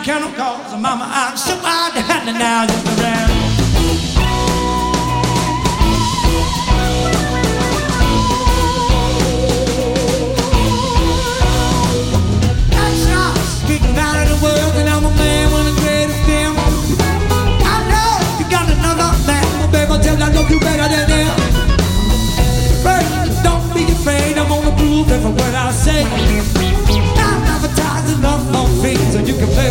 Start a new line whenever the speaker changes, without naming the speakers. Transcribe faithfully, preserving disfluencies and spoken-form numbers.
kennel cause mama, I'm so out and now you're around.